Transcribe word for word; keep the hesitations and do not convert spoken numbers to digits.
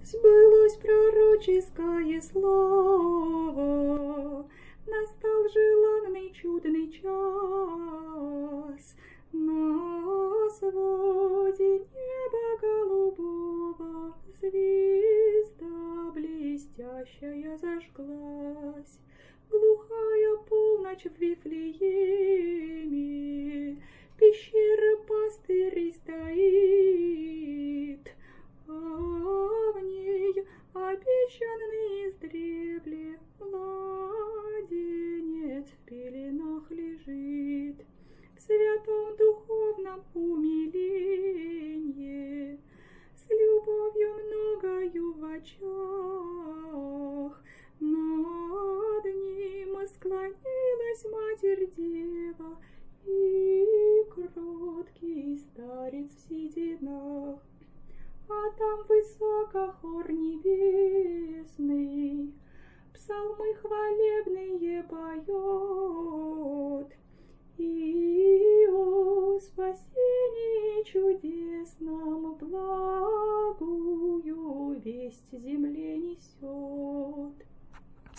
Сбылось пророческое слово, настал желанный чудный час. На своде неба голубого звезда блестящая зажглась. Глухая полночь в Вифлееме, пещера пастырей стоит, а в ней обещанный издревле младенец в пеленах лежит. В святом духовном умиленье, с любовью многою в очах, над ним склонилась Матерь-Дева и кроткий старец в сединах. А там высоко хор небесный псалмы хвалебные поет, и о спасении чудесном благую весть земную